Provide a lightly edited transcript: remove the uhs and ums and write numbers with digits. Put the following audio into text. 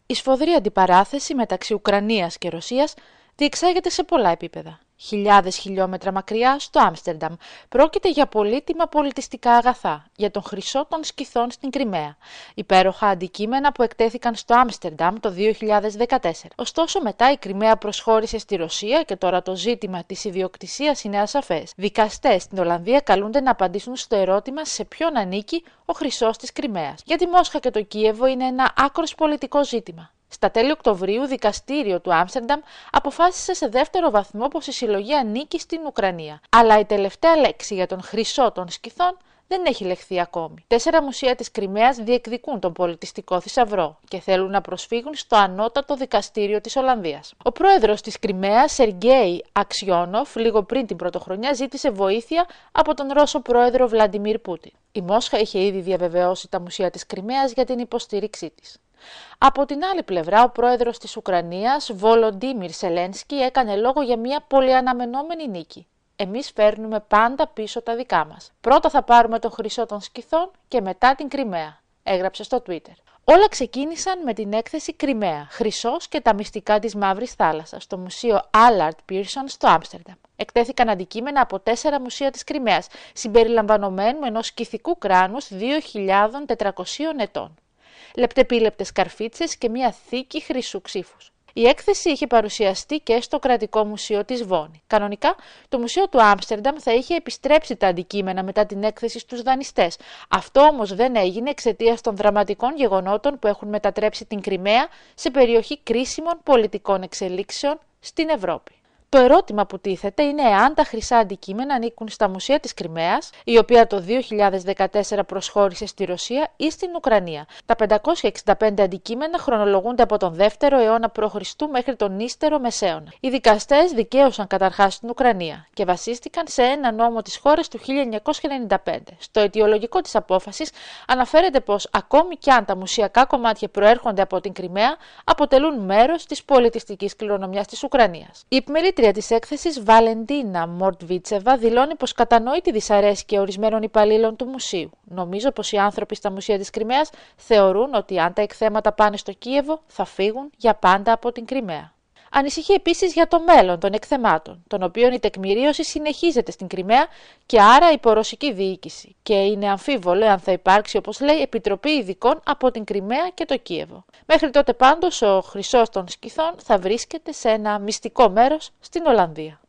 Η σφοδρή αντιπαράθεση μεταξύ Ουκρανίας και Ρωσίας διεξάγεται σε πολλά επίπεδα. Χιλιάδες χιλιόμετρα μακριά στο Άμστερνταμ πρόκειται για πολύτιμα πολιτιστικά αγαθά, για τον χρυσό των σκυθών στην Κριμαία. Υπέροχα αντικείμενα που εκτέθηκαν στο Άμστερνταμ το 2014. Ωστόσο, μετά η Κριμαία προσχώρησε στη Ρωσία και τώρα το ζήτημα της ιδιοκτησίας είναι ασαφές. Δικαστές στην Ολλανδία καλούνται να απαντήσουν στο ερώτημα σε ποιον ανήκει ο χρυσός της Κριμαίας. Για τη Μόσχα και το Κίεβο είναι ένα άκρως πολιτικό ζήτημα. Στα τέλη Οκτωβρίου, δικαστήριο του Άμστερνταμ αποφάσισε σε δεύτερο βαθμό πως η συλλογή ανήκει στην Ουκρανία. Αλλά η τελευταία λέξη για τον χρυσό των σκυθών δεν έχει λεχθεί ακόμη. 4 μουσεία της Κριμαίας διεκδικούν τον πολιτιστικό θησαυρό και θέλουν να προσφύγουν στο ανώτατο δικαστήριο της Ολλανδίας. Ο πρόεδρος της Κριμαίας, Σεργέη Αξιόνοφ, λίγο πριν την πρωτοχρονιά ζήτησε βοήθεια από τον Ρώσο πρόεδρο Βλαντιμίρ Πούτιν. Η Μόσχα είχε ήδη διαβεβαιώσει τα μουσεία της Κριμαίας για την υποστήριξή της. Από την άλλη πλευρά, ο πρόεδρος της Ουκρανίας, Βολοντίμιρ Σελένσκι, έκανε λόγο για μια πολυαναμενόμενη νίκη. Εμείς φέρνουμε πάντα πίσω τα δικά μας. Πρώτα θα πάρουμε τον χρυσό των σκυθών και μετά την Κριμαία, έγραψε στο Twitter. Όλα ξεκίνησαν με την έκθεση Κριμαία, Χρυσός και τα μυστικά της Μαύρης Θάλασσας, στο μουσείο Allard Pearson στο Άμστερνταμ. Εκτέθηκαν αντικείμενα από 4 μουσεία της Κριμαίας, συμπεριλαμβανομένου ενός σκυθικού κράνους 2.400 ετών. Λεπτεπίλεπτες καρφίτσες και μια θήκη χρυσού ξύφους. Η έκθεση είχε παρουσιαστεί και στο κρατικό μουσείο της Βόνη. Κανονικά, το μουσείο του Άμστερνταμ θα είχε επιστρέψει τα αντικείμενα μετά την έκθεση στους δανειστές. Αυτό όμως δεν έγινε εξαιτίας των δραματικών γεγονότων που έχουν μετατρέψει την Κριμαία σε περιοχή κρίσιμων πολιτικών εξελίξεων στην Ευρώπη. Το ερώτημα που τίθεται είναι εάν τα χρυσά αντικείμενα ανήκουν στα μουσεία της Κριμαίας, η οποία το 2014 προσχώρησε στη Ρωσία, ή στην Ουκρανία. Τα 565 αντικείμενα χρονολογούνται από τον 2ο αιώνα π.Χ. μέχρι τον ύστερο Μεσαίωνα. Οι δικαστές δικαίωσαν καταρχάς την Ουκρανία και βασίστηκαν σε ένα νόμο της χώρας του 1995. Στο αιτιολογικό της απόφασης αναφέρεται πως ακόμη κι αν τα μουσιακά κομμάτια προέρχονται από την Κριμαία, αποτελούν μέρος της πολιτιστικής κληρονομιάς της Ουκρανίας. Η επιμελήτρια της έκθεσης, Βαλεντίνα Μορτβίτσεβα, δηλώνει πως κατανοεί τη δυσαρέσκεια ορισμένων υπαλλήλων του μουσείου. Νομίζω πως οι άνθρωποι στα μουσεία της Κριμαίας θεωρούν ότι αν τα εκθέματα πάνε στο Κίεβο, θα φύγουν για πάντα από την Κριμαία. Ανησυχεί επίσης για το μέλλον των εκθεμάτων, των οποίων η τεκμηρίωση συνεχίζεται στην Κριμαία και άρα υπό ρωσική διοίκηση, και είναι αμφίβολο αν θα υπάρξει, όπως λέει, επιτροπή ειδικών από την Κριμαία και το Κίεβο. Μέχρι τότε πάντως ο χρυσός των σκυθών θα βρίσκεται σε ένα μυστικό μέρος στην Ολλανδία.